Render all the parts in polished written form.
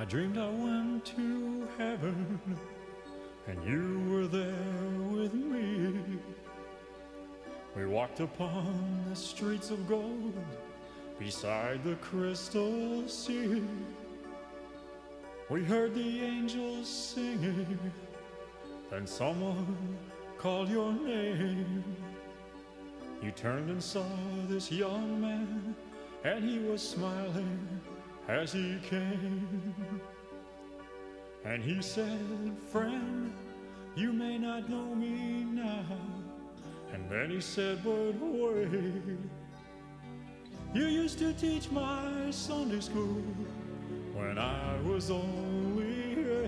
I dreamed I went to heaven and you were there with me. We walked upon the streets of gold beside the crystal sea. We heard the angels singing, then someone called your name. You turned and saw this young man, and he was smiling as he came. And he said, friend, you may not know me now. And then he said, but wait, you used to teach my Sunday school when I was only 8.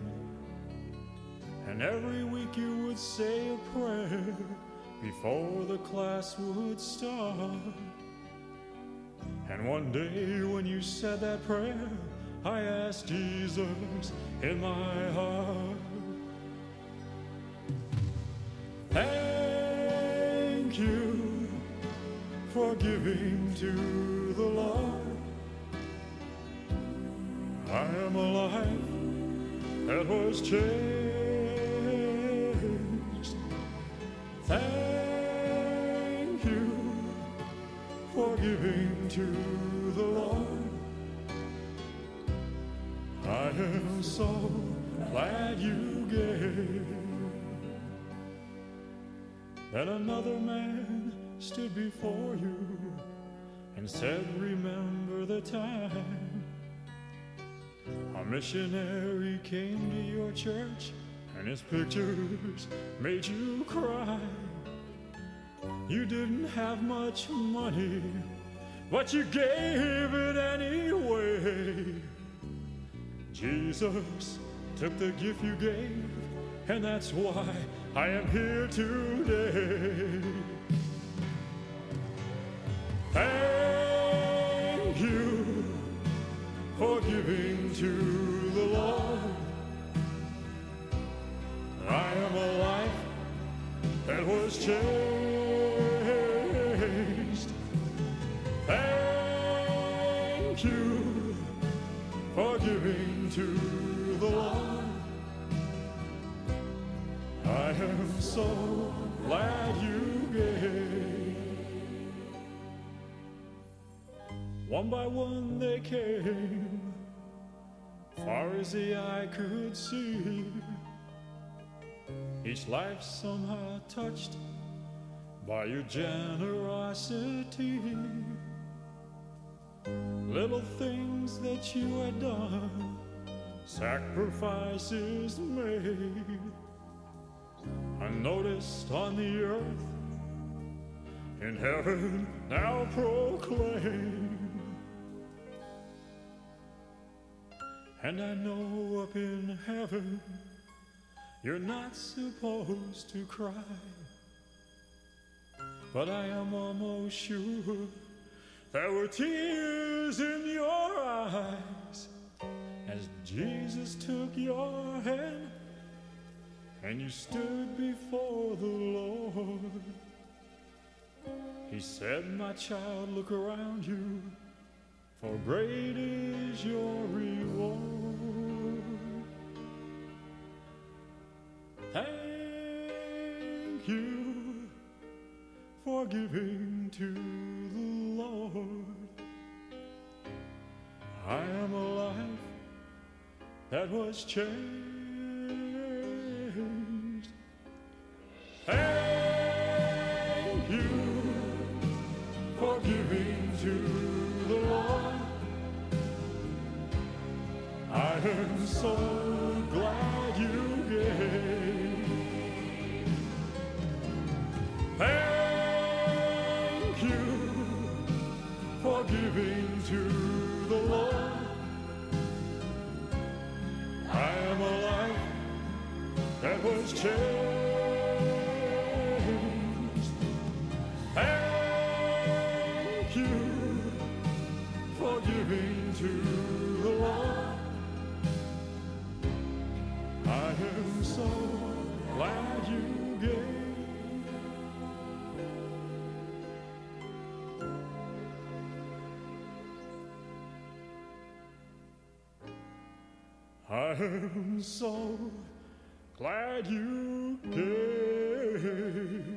And every week you would say a prayer before the class would start. And one day when you said that prayer, I asked Jesus in my heart, thank you for giving to the Lord. I am a life that was changed. Thank you for giving to the Lord. I am so glad you gave. Then another man stood before you and said, remember the time a missionary came to your church and his pictures made you cry. You didn't have much money, but you gave it anyway. Jesus took the gift you gave, and that's why I am here today. Thank you for giving to the Lord. I am a life that was changed. Thank you for giving to the Lord. I am so glad you gave. One by one they came, far as the eye could see. Each life somehow touched by your generosity. Little things that you had done, sacrifices made, unnoticed on the earth, in heaven now proclaim. And I know up in heaven you're not supposed to cry, but I am almost sure there were tears in your eyes as Jesus took your hand and you stood before the Lord. He said, my child, look around you, for great is your reward. Thank you for giving to the Lord. I am a life that was changed. Thank you for giving to the Lord. I am so glad you gave. Thank you for giving to the Lord. I am a life that was changed. Thank you for giving to the Lord. I am so glad you gave. I'm so glad you came.